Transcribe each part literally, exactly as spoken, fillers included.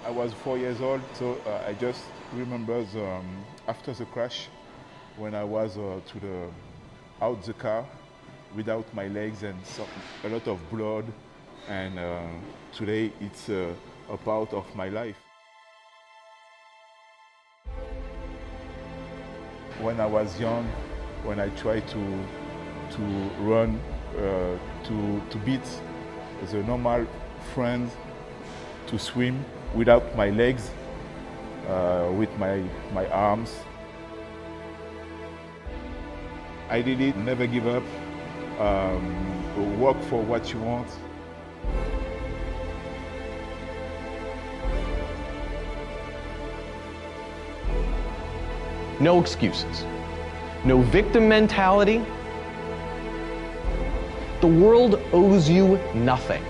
I was four years old, so uh, I just remember the, um, after the crash, when I was uh, to the out the car without my legs and some, a lot of blood, and uh, today it's uh, a part of my life. When I was young, when I tried to to run, uh, to to beat the normal friends, to swim without my legs, uh, with my my arms. I did it. Never give up. Um, work for what you want. No excuses. No victim mentality. The world owes you nothing.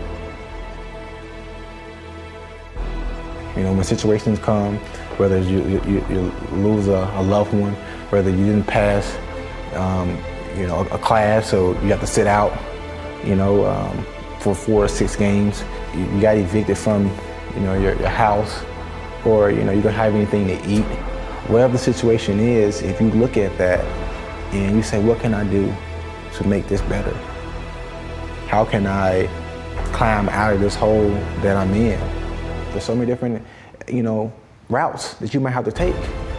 You know, when situations come, whether you, you, you lose a, a loved one, whether you didn't pass, um, you know, a class, so you have to sit out, you know, um, for four or six games. You, you got evicted from, you know, your, your house, or, you know, you don't have anything to eat. Whatever the situation is, if you look at that and you say, what can I do to make this better? How can I climb out of this hole that I'm in? There's so many different, you know, routes that you might have to take.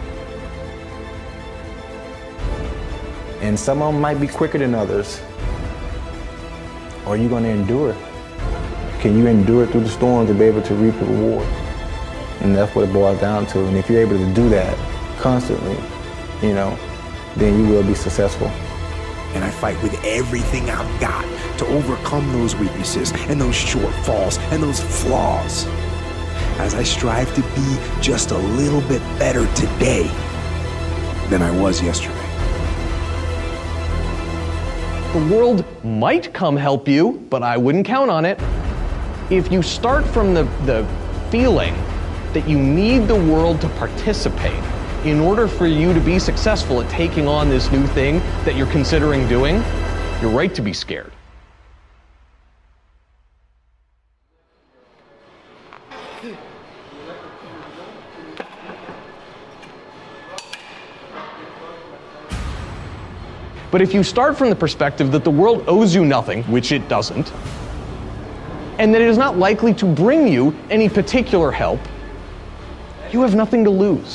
And some of them might be quicker than others. Or you're gonna endure. Can you endure through the storm to be able to reap the reward? And that's what it boils down to. And if you're able to do that constantly, you know, then you will be successful. And I fight with everything I've got to overcome those weaknesses and those shortfalls and those flaws, as I strive to be just a little bit better today than I was yesterday. The world might come help you, but I wouldn't count on it. If you start from the, the feeling that you need the world to participate in order for you to be successful at taking on this new thing that you're considering doing, you're right to be scared. But if you start from the perspective that the world owes you nothing, which it doesn't, and that it is not likely to bring you any particular help, you have nothing to lose.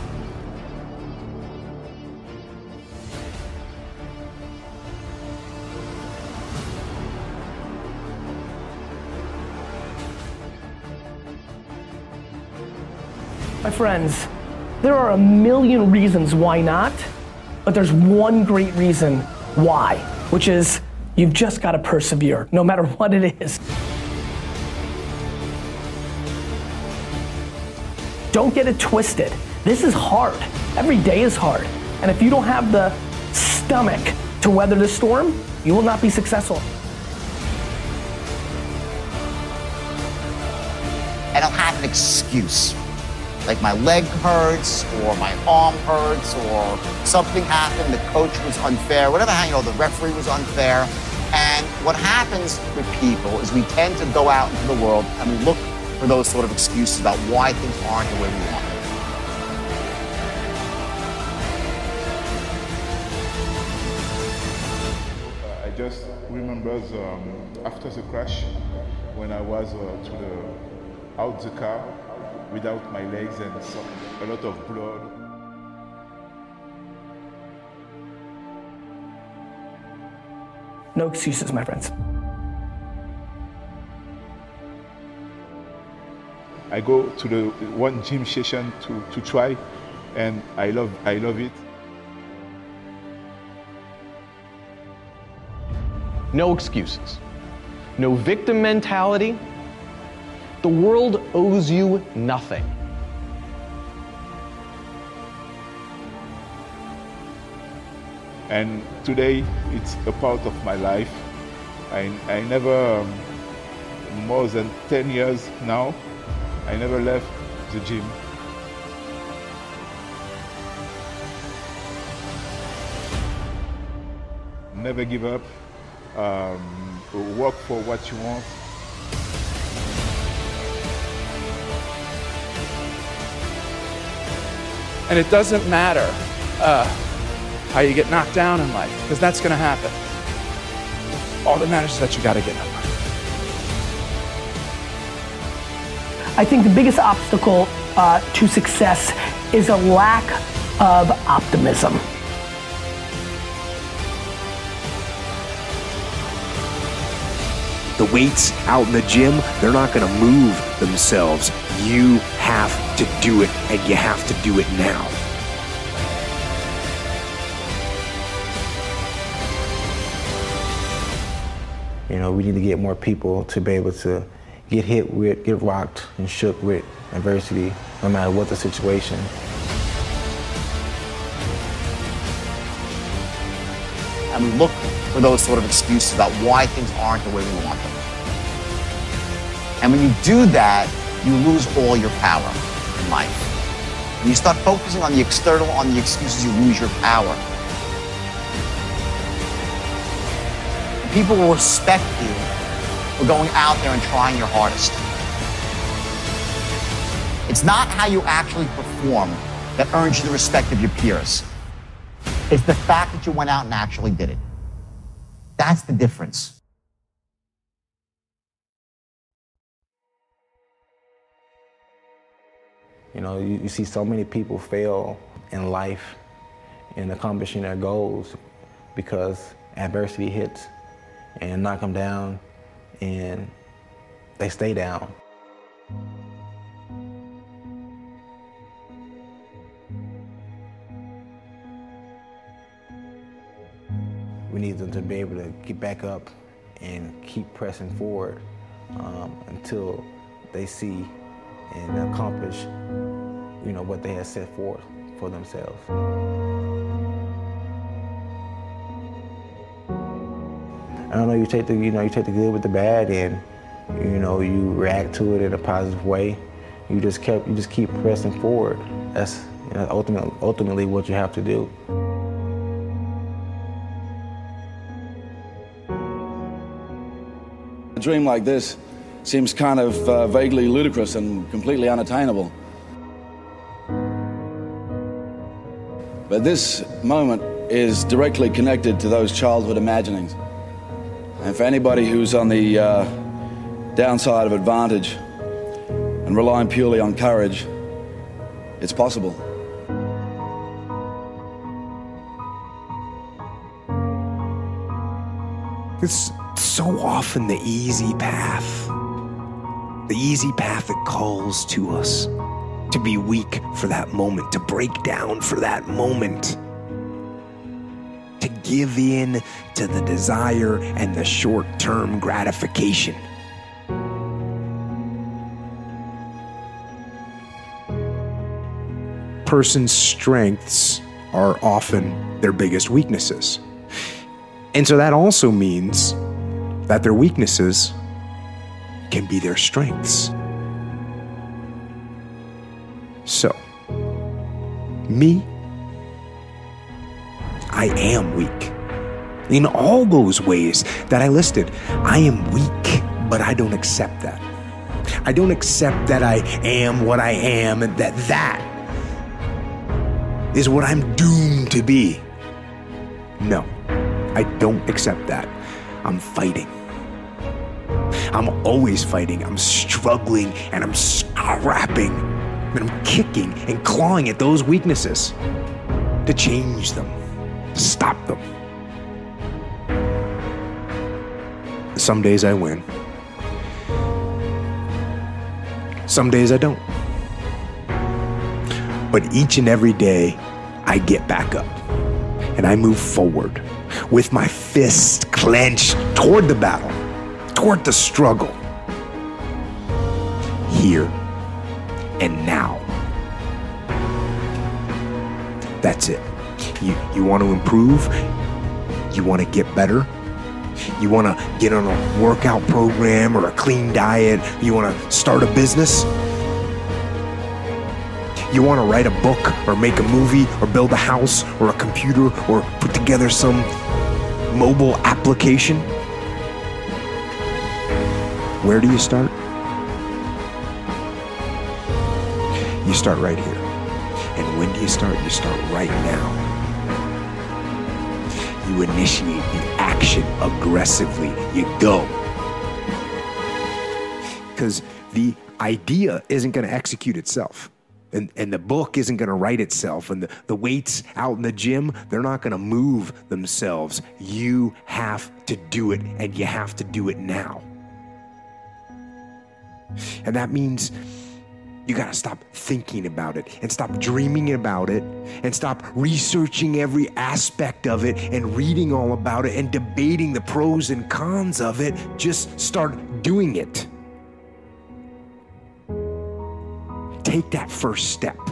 My friends, there are a million reasons why not, but there's one great reason why, which is you've just got to persevere, no matter what it is. Don't get it twisted. This is hard. Every day is hard. And if you don't have the stomach to weather the storm, you will not be successful. I don't have an excuse. Like my leg hurts, or my arm hurts, or something happened, the coach was unfair, whatever, you know, the referee was unfair. And what happens with people is we tend to go out into the world and we look for those sort of excuses about why things aren't the way we want them. Uh, I just remember the, um, after the crash, when I was uh, to the out the car, without my legs and some, a lot of blood. No excuses, my friends. I go to the one gym session to, to try, and I love, I love it. No excuses. No victim mentality. The world owes you nothing. And today, it's a part of my life. I, I never, um, more than ten years now, I never left the gym. Never give up. Um, work for what you want. And it doesn't matter uh, how you get knocked down in life, because that's going to happen. All that matters is that you got to get up. I think the biggest obstacle uh, to success is a lack of optimism. The weights out in the gym, they're not going to move themselves. You have to do it, and you have to do it now. You know, we need to get more people to be able to get hit with, get rocked and shook with adversity, no matter what the situation. And we look for those sort of excuses about why things aren't the way we want them. And when you do that, you lose all your power in life. When you start focusing on the external, on the excuses, you lose your power. People will respect you for going out there and trying your hardest. It's not how you actually perform that earns you the respect of your peers. It's the fact that you went out and actually did it. That's the difference. You know, you, you see so many people fail in life in accomplishing their goals because adversity hits and knock them down, and they stay down. We need them to be able to get back up and keep pressing forward um, until they see and accomplish, you know, what they have set forth for themselves. I don't know, you take the, you know, you take the good with the bad, and you know, you react to it in a positive way. You just kept, you just keep pressing forward. That's, you know, ultimately, ultimately what you have to do. A dream like this seems kind of uh, vaguely ludicrous and completely unattainable. But this moment is directly connected to those childhood imaginings. And for anybody who's on the uh, downside of advantage and relying purely on courage, it's possible. It's so often the easy path. The easy path that calls to us to be weak for that moment, to break down for that moment, to give in to the desire and the short-term gratification. Person's strengths are often their biggest weaknesses. And so that also means that their weaknesses can be their strengths. So, me, I am weak. In all those ways that I listed, I am weak, but I don't accept that. I don't accept that I am what I am and that that is what I'm doomed to be. No, I don't accept that. I'm fighting. I'm always fighting. I'm struggling and I'm scrapping. And I'm kicking and clawing at those weaknesses to change them, to stop them. Some days I win. Some days I don't. But each and every day, I get back up and I move forward with my fist clenched toward the battle, toward the struggle. Here and now. That's it. You, you want to improve? You want to get better? You want to get on a workout program or a clean diet? You want to start a business? You want to write a book or make a movie or build a house or a computer or put together some mobile application? Where do you start? You start right here. And And when do you start? You start right now. You initiate the action aggressively. You go. Because the idea isn't going to execute itself. And, and the book isn't going to write itself. And the, the weights out in the gym, they're not going to move themselves. You have to do it, and you have to do it now. And that means you got to stop thinking about it and stop dreaming about it and stop researching every aspect of it and reading all about it and debating the pros and cons of it. Just start doing it. Take that first step.